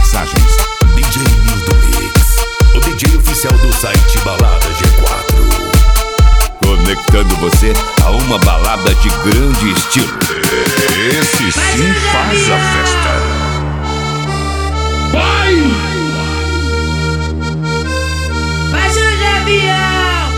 mixagens, DJ Nildo Mix, o DJ oficial do site Balada G4. Conectando você a uma balada de grande estilo. Esse sim faz a festa. Vai! Vai, Júlio Avião!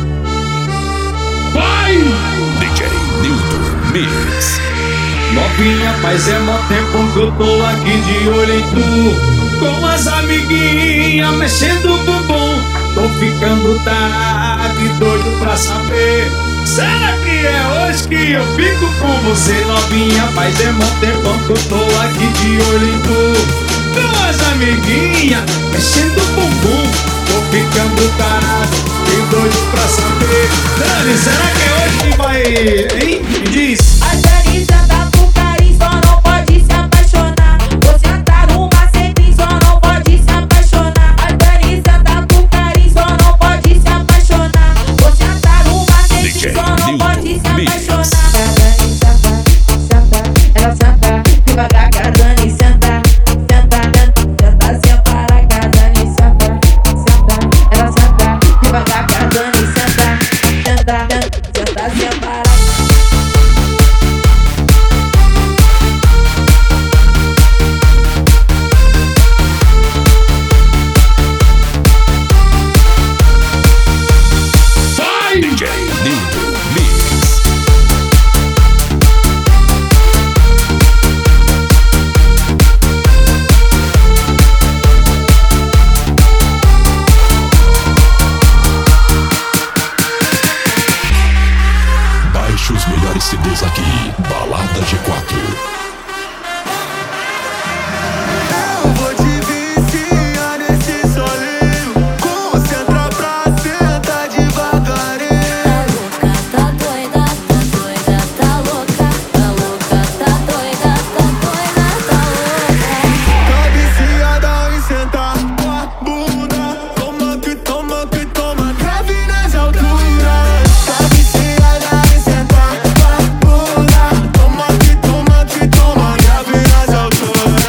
Vai! DJ Nildo Mix. Novinha, faz mó tempo que eu tô aqui de olho em tu, com as amiguinhas mexendo o bumbum. Tô ficando tarado e doido pra saber, será que é hoje que eu fico com você? Novinha, faz mó tempo que eu tô aqui de olho em tu, com as amiguinhas mexendo o bumbum. Tô ficando tarado e doido pra saber, Dani, será que é hoje que vai, hein? Me diz. A Dani tá por carinho, só não pode se apaixonar. Você tá numa sempre, só não pode se apaixonar. A Dani tá por carinho, só não pode se apaixonar. Você tá numa sempre, só não pode se apaixonar. A Dani senta, ela senta devagar que a Dani senta, senta para que a Dani senta, ela senta devagar que a Dani senta, senta para. DJ Nildo Mix. Baixe os melhores CDs aqui, Balada G4. Eu vou te viciar nesse solinho, concentra pra sentar devagarinho. Tá doida, tá louca, tá louca, tá doida, tá doida, tá louca. Tá viciada em sentar com a bunda, toma que toma, grave nas alturas. Tá viciada em sentar com a bunda, toma que toma, grave nas alturas.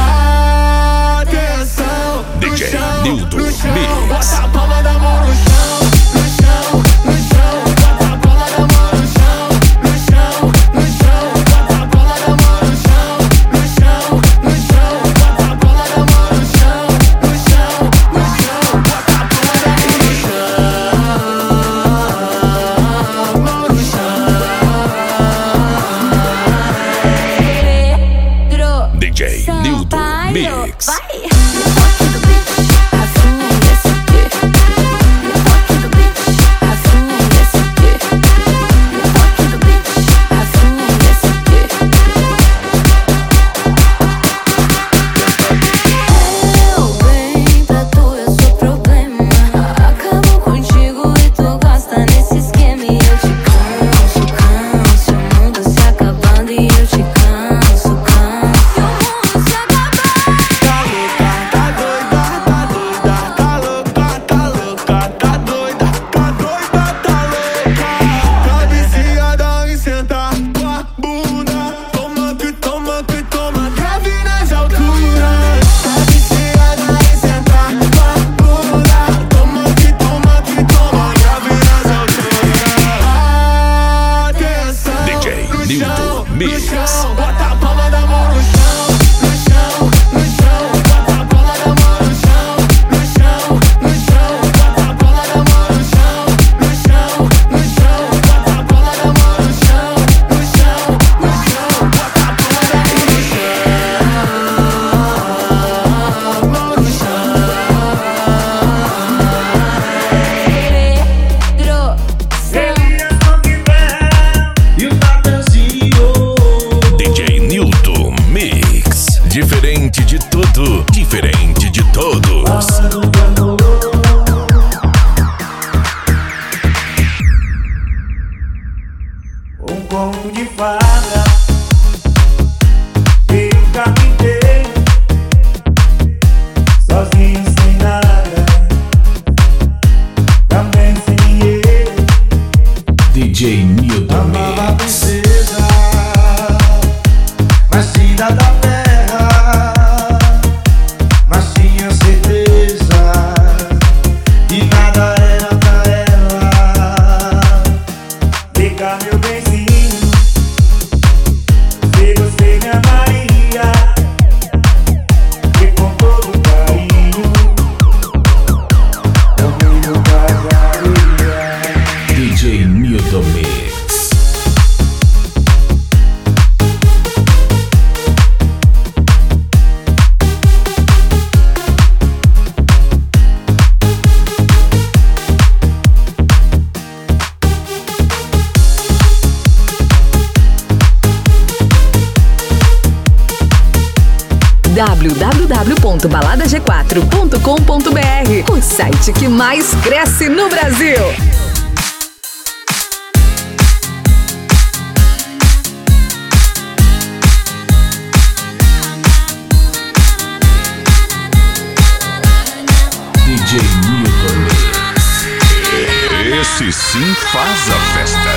Atenção, no DJ chão, Nildo no chão, Mix. bota a palma da mão no chão, no chão, no chão, bota a palma da mão no chão, no chão, no chão, bota a palma da mão no chão, no chão, no chão, bota a palma da mão no chão, no chão, no chão, bota a palma da mão no Pedro DJ Nildo Sampaio, Mix. vai! Toque do beat, assim desse aqui. Toque do beat, assim desse aqui. Toque do beat, assim desse aqui. Eu bem pra tu, eu sou problema. Acabo contigo e tu gosta nesse esquema. E eu te canso, canso. O mundo se acabando e eu te canso, canso. E o mundo se acabando. Tá viciada em sentar com a bunda, toma que toma, grave nas alturas. Tá viciada em sentar com a bunda, toma que toma, grave nas alturas. Atenção, DJ no Nildo chão, Mix. no chão, bota a palma da mão no chão, no chão, no chão, bota a palma da mão no chão, no chão, no chão, bota a palma da mão no chão, no chão, no chão, bota a palma da mão no chão, no chão, no chão, bota a palma da mão no chão, Pedro E o Natanzinho. DJ Nildo Mix. Diferente de tudo, diferente de todos. Um conto de fada e um carpinteiro, sozinho sem nada, também sem dinheiro. DJ Nildo Amava a Mix. princesa, nascida da terra, www.baladag4.com.br, o site que mais cresce no Brasil. DJ Milton Mix. Esse sim faz a festa.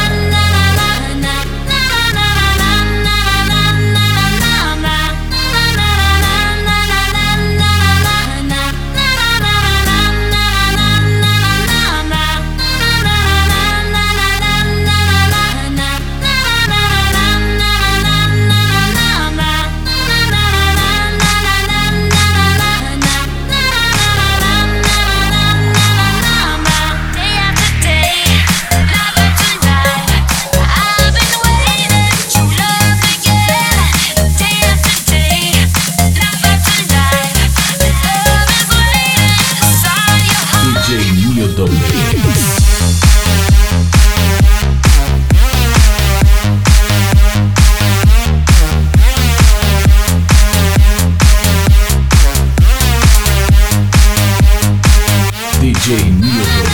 DJ Milton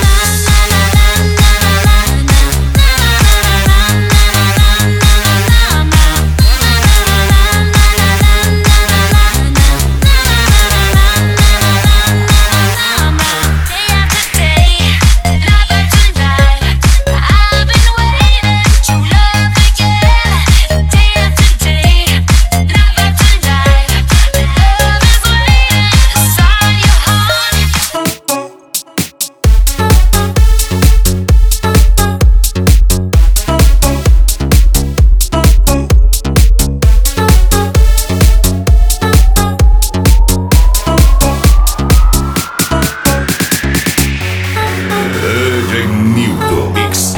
Mix.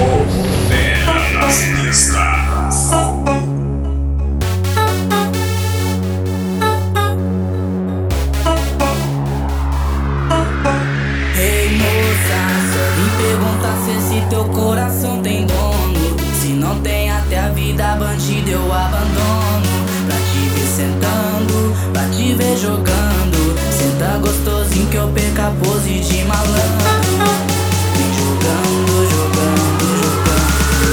Ei moça, só me pergunta se esse teu coração tem dono. Se não tem até a vida bandida eu abandono. Pra te ver sentando, pra te ver jogando. Senta gostosinho que eu perco a pose de malandro. Vem jogando, jogando, jogando.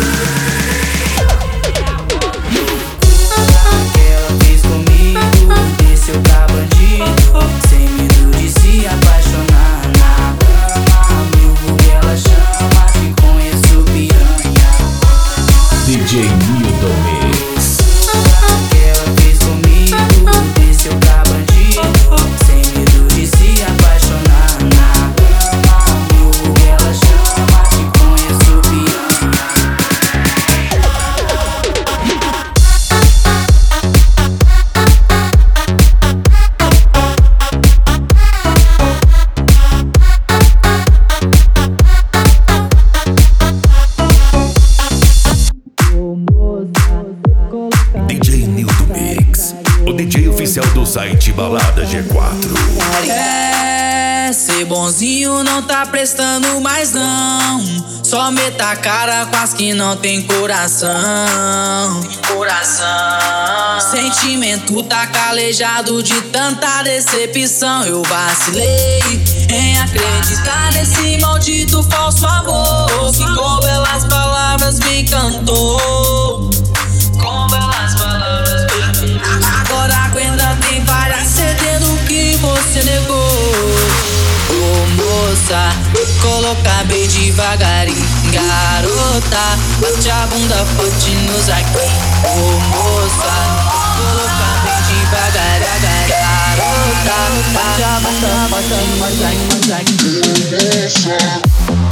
Que ela fez comigo, desceu pra bandido. Sem medo de se apaixonar na cama. Meu bug ela chama, te conheço piranha. DJ Milton Mix. Que ela fez comigo, desceu pra bandido. Sem medo de se apaixonar na cama. Meu bug ela chama, te conheço piranha. DJ Milton Mix, o DJ oficial do site Balada G4. É, ser bonzinho não tá prestando mais não. Só meta a cara com as que não tem coração. Sentimento tá calejado de tanta decepção. Eu vacilei em acreditar nesse maldito falso amor que com belas palavras me encantou. Com belas palavras me encantou. Agora aguenta, tem várias cedendo que você negou. Ô moça, coloca bem devagarinho, garota. Bate a bunda forte nos aqui. Ô moça, coloca bem devagarinho, garota. Bate a bunda forte nos aqui.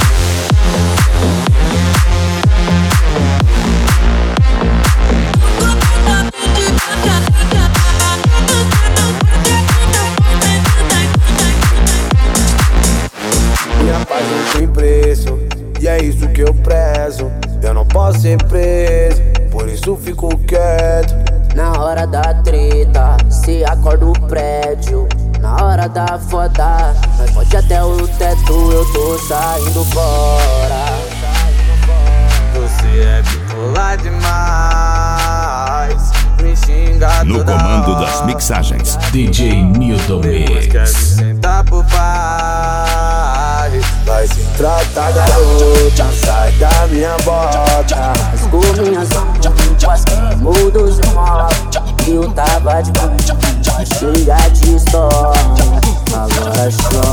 Minha paz não tem preço, e é isso que eu prezo. Eu não posso ser preso, por isso fico quieto. Na hora da treta, se acorda o prédio. Na hora da foda, nós pode até o teto. Eu tô saindo fora. Você é bipolar demais, me enchendo xingar No toda comando hora. das mixagens, DJ Nildo Depois quer me Mix. sentar pro pai. Vai se tratar, garota, sai da minha bota. Rasgou minhas roupas, queimou dos móveis. Eu tava de boa, cheia de história. Agora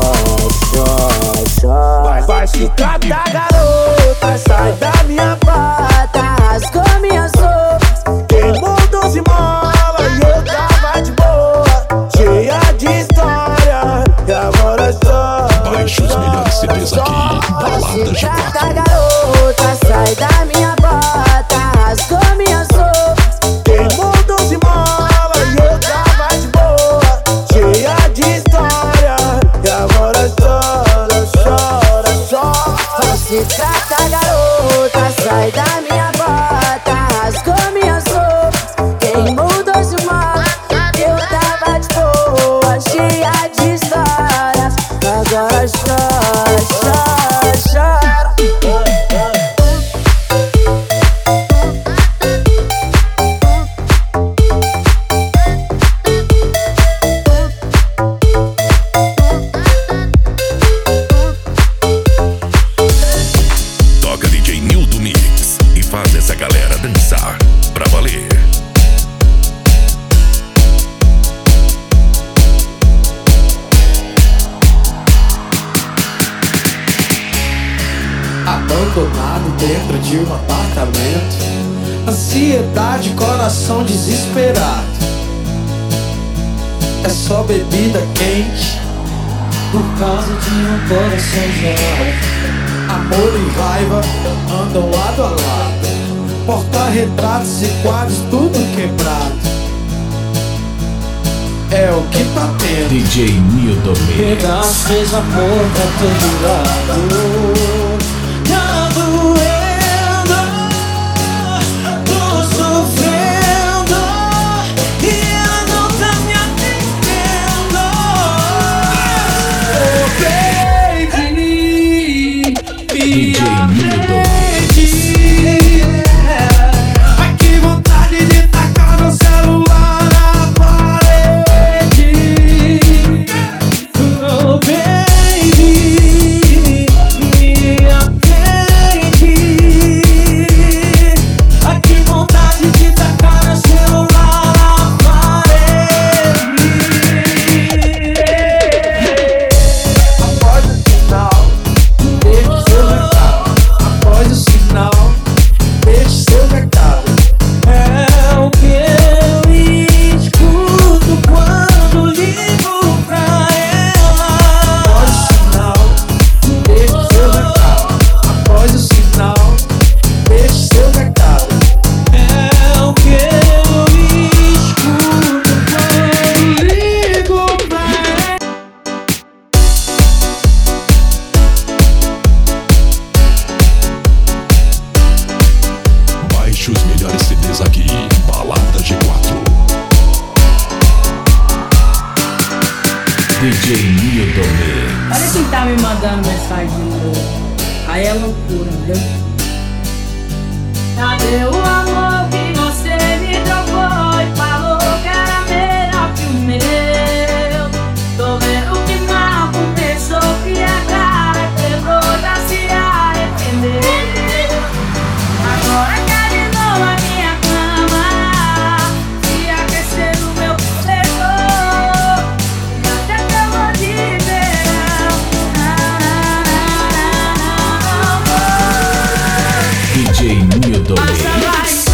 chora. Vai se tratar, garota, sai da minha bota. Rasgou minhas roupas, Queimou 12 molas e eu tava de boa, cheia de história. E agora chora. baixe os melhores CDs aqui. Balada trata, G4. garota, sai da minha bota. Rasgou minhas roupas, Queimou 12 molas e eu tava de boa, cheia de história. E agora chora, chora, chora. se trata, garota, sai da minha bota. Rasgou minhas roupas, queimou 12 molas. Eu tava de boa, cheia de histórias. Agora chora, chora, chora. Toca DJ Nildo Mix e faz essa galera dançar pra valer. Abandonado dentro de um apartamento, ansiedade, coração desesperado. É só bebida quente por causa de um coração gelado. Amor e raiva andam lado a lado, porta-retratos e quadros tudo quebrado. É o que tá tendo. DJ Nildo Mix. Pedaço fez amor pra todo lado. Tá doendo, tô sofrendo e ela não tá me atendendo. Oh baby, DJ Nildo Mix. Ai que vontade de tacar meu celular na parede. Oh baby, me atende. Ai que vontade de tacar meu celular na parede. Após o sinal, deixe seu recado. Após o sinal, deixe seu recado. É o que eu escuto quando ligo pra ela. Após o sinal, deixe seu recado. Após o sinal, deixe seu recado. É o que eu escuto quando ligo pra ela. Baixe os melhores CDs aqui. Balada G4. DJ Nildo Mix. Olha quem tá me mandando mensagem de novo. Aí é loucura, viu? Cadê o amor que você me trocou e falou que era melhor que o meu? Tô vendo que mal começou, que a cara quebrou, já se arrependeu. Agora quer de novo a minha cama, se aquecer no meu cobertor, e até cama de verão. DJ Nildo Passa Mix. vai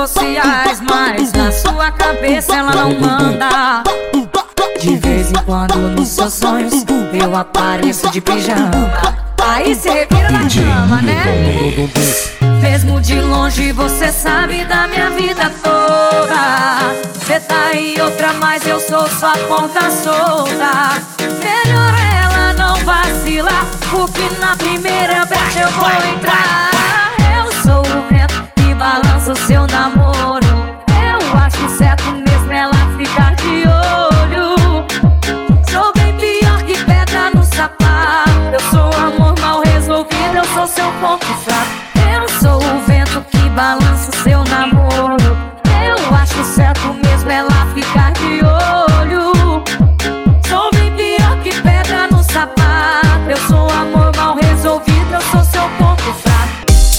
sociais, mas na sua cabeça ela não manda. De vez em quando nos seus sonhos eu apareço de pijama. Aí cê revira na cama, né? Mesmo de longe você sabe da minha vida toda. Cê tá em outra, mas eu sou sua ponta solta. Melhor ela não vacilar, porque na primeira brecha eu vou entrar. Eu sou o vento que balança o seu namoro. Eu acho certo mesmo ela ficar de olho. Sou bem pior que pedra no sapato. Eu sou amor mal resolvido, eu sou seu ponto fraco. Eu sou o vento que balança o seu namoro. Eu acho certo mesmo ela ficar de olho. Sou bem pior que pedra no sapato. Eu sou amor mal resolvido, eu sou seu ponto fraco.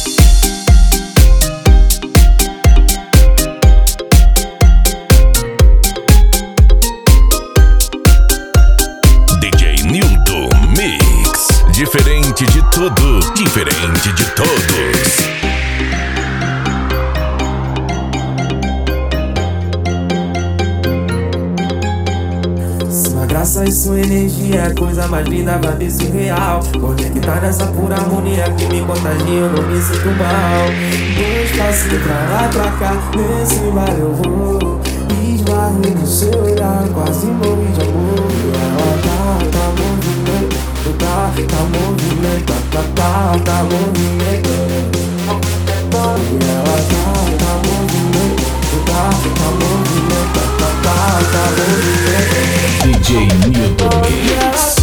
DJ Nildo Mix. Diferente de tudo, diferente de todos. Sua graça e sua energia é coisa mais linda, vai ver real. Conectar nessa pura harmonia que me contagia, eu não me sinto mal. Dois passos pra lá e pra cá, nesse bar eu vou. Esbarrei no seu olhar, quase morri de amor. Ela tá movimento, tá movimento, tá movimento. Ela tá movimento, tá movimento, tá movimento. DJ Nildo Mix.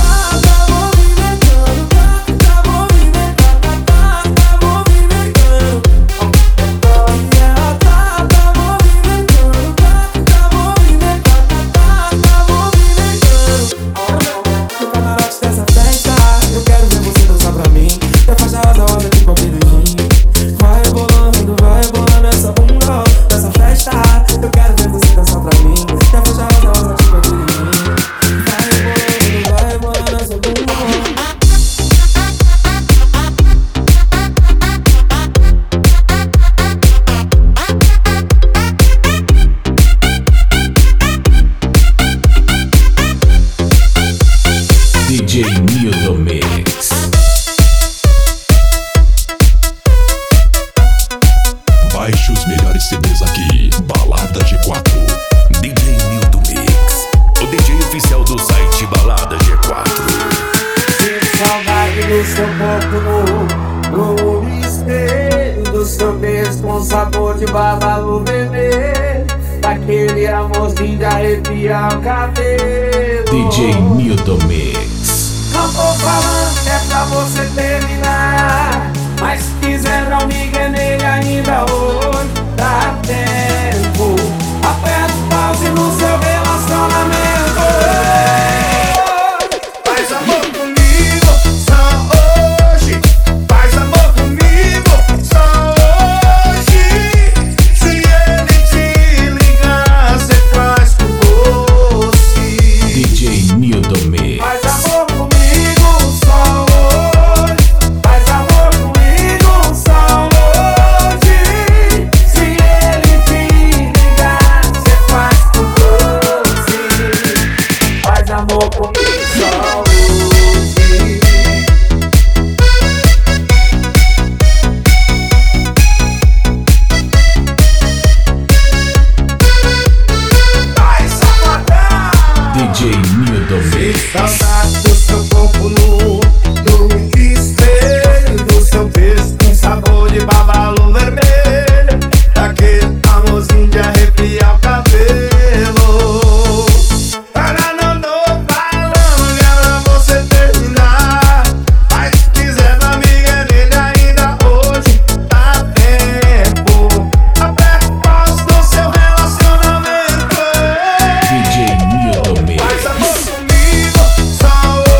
DJ Nildo Mix. Baixe os melhores CDs aqui. Balada G4. DJ Nildo Mix. O DJ oficial do site Balada G4. Que saudade do seu corpo no espelho, do seu beijo com sabor de babalu vermelho, daquele amorzinho de arrepiar o cabelo. DJ Nildo Mix. Não tô falando que é pra você terminar, mas se quiser dar um migué nele ainda hoje dá tempo. Aperta o pause no seu relacionamento. Faz amor comigo só hoje. Faz amor comigo só hoje. Se ele te ligar, cê faz com doce. DJ Nildo Mix. Faz amor comigo só hoje. Faz amor comigo só hoje. Se ele te ligar, cê faz com doce. Faz amor comigo só hoje. Vai, safadão! DJ Nildo Mix. Saudade do seu corpo nu, do espelho, do seu beijo com sabor de babalu vermelho, daquele amorzinho de arrepiar o cabelo. Para não falando que é pra você terminar, mas se quiser dar amiga nele ainda hoje dá tempo. Aperta o pause do seu relacionamento. DJ Nildo Mix. Faz amor comigo só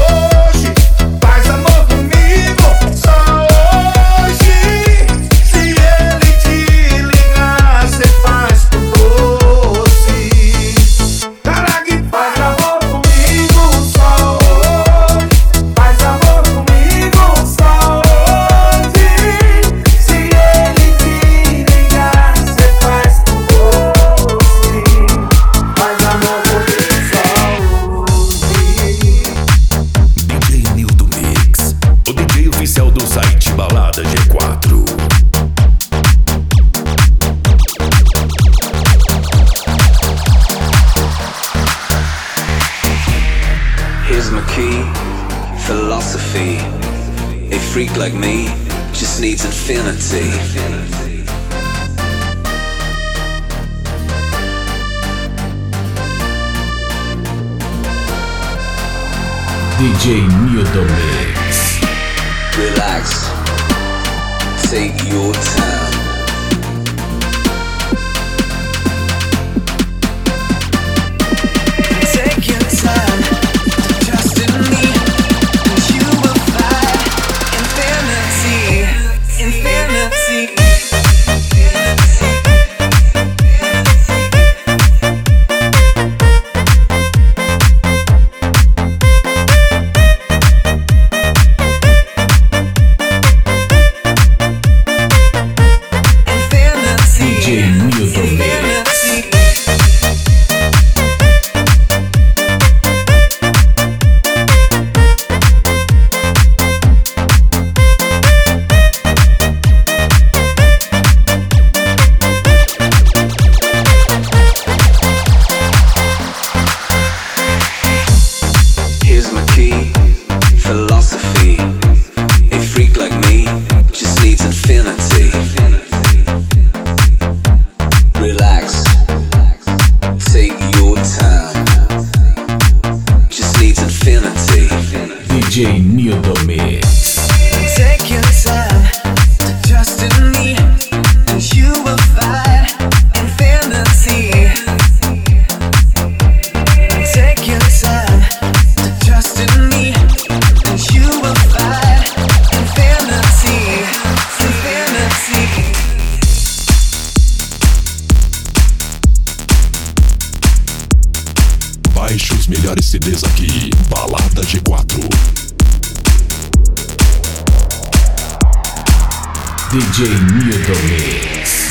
Here's my key, philosophy. A freak like me just needs infinity. DJ Nildo Mix. Relax, take your time. Take your time, trust in me, and you will find infinity, infinity. DJ Nildo Mix. Take your time to trust in me, and you will find infinity. Take your time to trust in me, and you will find infinity, infinity. Baixe os melhores CDs aqui, Balada G4. DJ Nildo Mix.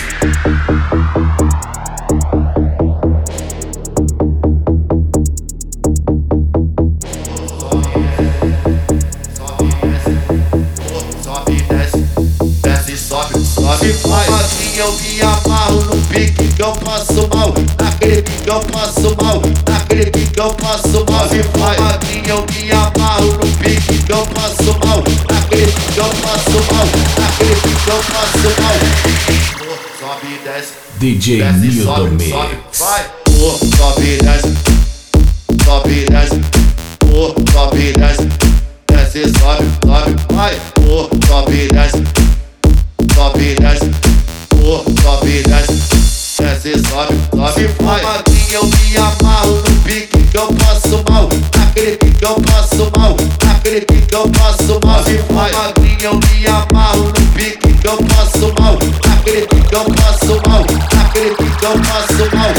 Sobe, desce, desce, sobe, sobe, vai. Assim eu me amarro no pique que eu passo mal. Naquele pique que eu passo mal. Naquele pique que eu passo mal. Se vai, assim eu me amarro no pique que eu passo mal. Naquele pique que eu passo mal. Naquele pique que eu passo mal. Sobe, desce, DJ desce, Nildo sobe, Mix. sobe, vai. Sobe, desce, sobe, desce, sobe, desce, desce, sobe, sobe, vai. Sobe, desce, sobe, desce, sobe, desce, desce, sobe, sobe, vai. Assim eu me amarro no pique que eu passo mal. Naquele pique que eu passo mal. Naquele pique que eu passo mal. Se vai. Assim eu me amarro no pique que eu passo mal. Naquele pique que eu passo mal. Naquele pique que eu passo mal.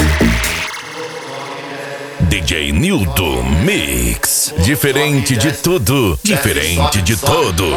DJ Nildo Mix. Diferente de tudo, diferente de todos.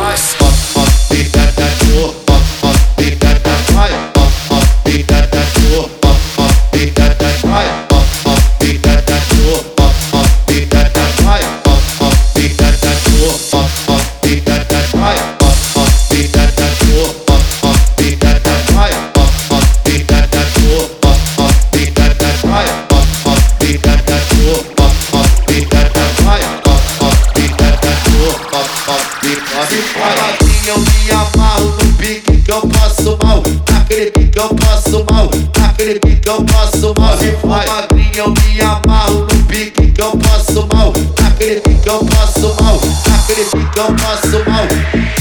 Assim eu me amarro no pique que eu passo mal. Naquele pique que eu passo mal. Naquele pique que eu passo mal. Se vai, assim eu me amarro no pique que eu passo mal. Naquele pique que eu passo mal. Naquele pique que eu passo mal.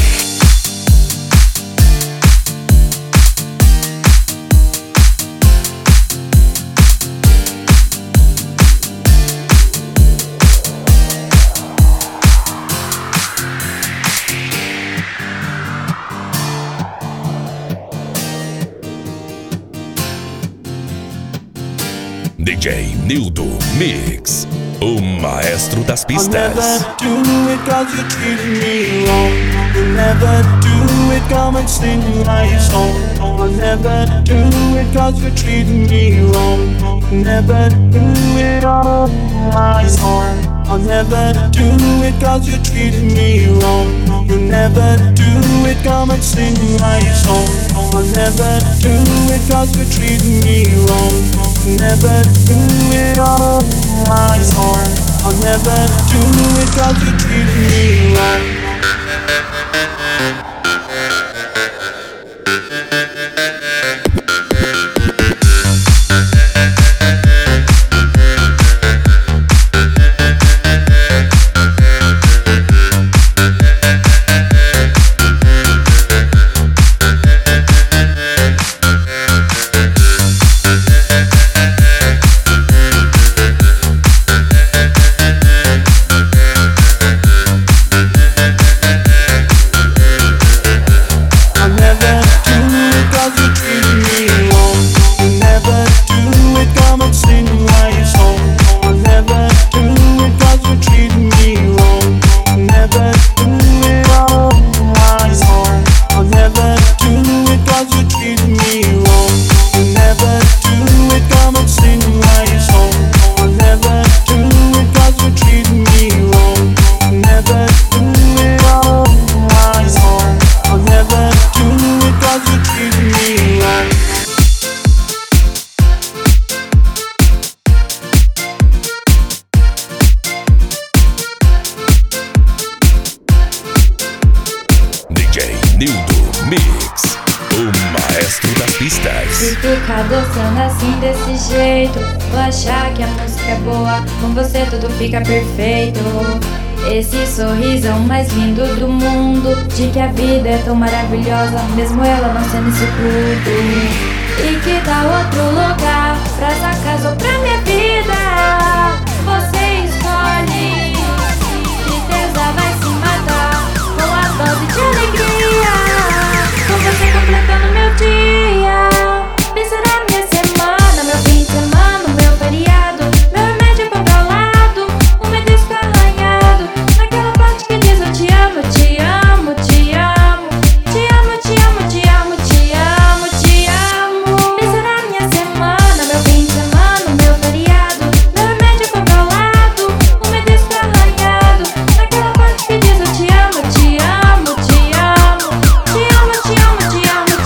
DJ Nildo Mix, o maestro das I'll pistas. never do it cause you treated me wrong. You'll never do it, come and sing my song. I'll never do it cause you treated me wrong. You'll never do it on my song. I'll never do it cause you treated me wrong. You'll never do it, come and sing my song. I'll never do it cause you treated me wrong. You'll never do it on my song. I'll never never do it 'cause you treat me wrong. Mix, o maestro das pistas. Se ficar dançando assim desse jeito, vou achar que a música é boa, com você tudo fica perfeito. Esse sorrisão mais lindo do mundo, de que a vida é tão maravilhosa, mesmo ela não sendo isso tudo. E que tal outro lugar, pra essa casa ou pra minha vida? Você escolhe, tristeza vai se matar com a dose de alegria. Com você completando meu dia, pensa na minha semana, meu fim de semana, meu feriado, meu remédio controlado, o meu disco arranhado, naquela parte que diz eu te amo, te amo, te amo, te amo, te amo, te amo, te amo, te amo. Pensa na minha semana, meu fim de semana, meu feriado, meu remédio controlado, o meu disco arranhado, naquela parte que diz eu te amo, te amo, te amo, te amo, te amo, te amo, te amo, te amo.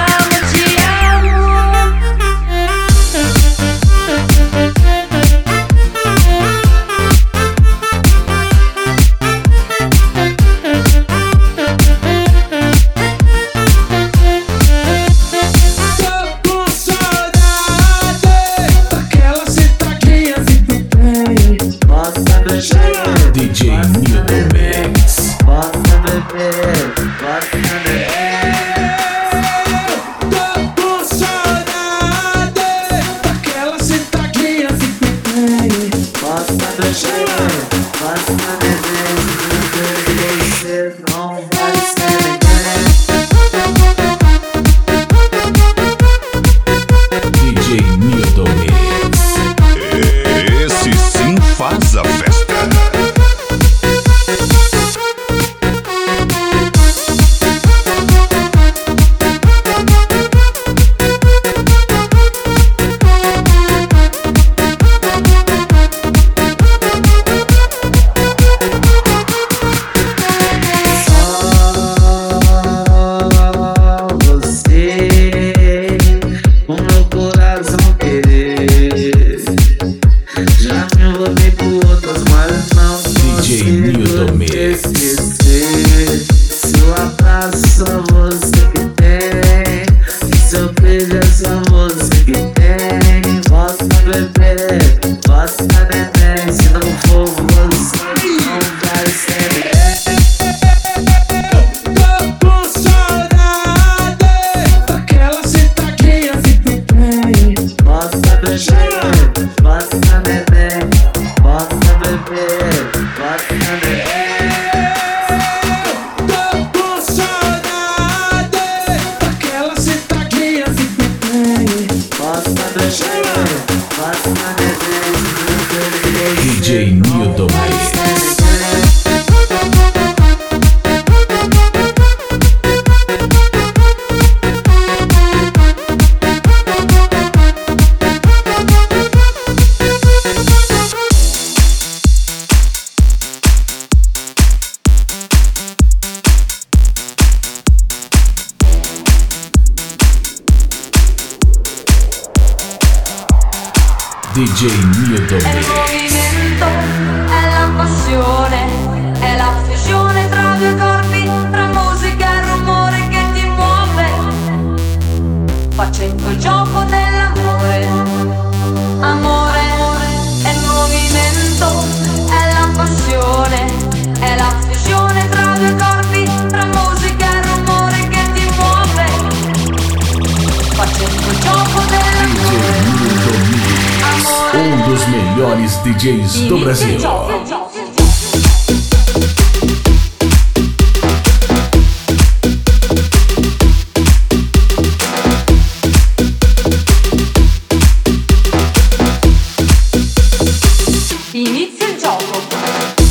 Tô com saudade daquela sentadinha que tu tem. Possa beber, DJ Nildo Mix. possa beber, possa beber. Tô com saudade daquela sentadinha que tu tem. Possa beber, possa beber. Você não vai ser ninguém. DJ Nildo Mix. Esse sim faz a festa. Só você, o meu coração querer. Já me envolvi com outras, mas não DJ Nildo consigo Mix. esquecer. Seu abraço, só você que tem. Seu beijo, é só você que tem. Posso beber, posso beber. Se não for você, não vai ser ninguém. Tô com saudade daquela sentadinha que tu tem. Possa beber, possa beber, possa beber, possa beber. Tô com saudade daquela sentadinha que tu tem. Possa beber, possa beber. DJ Nildo Mix. El DJ Nildo Mix. movimiento, el melhores DJs do Brasil. Inizia il gioco.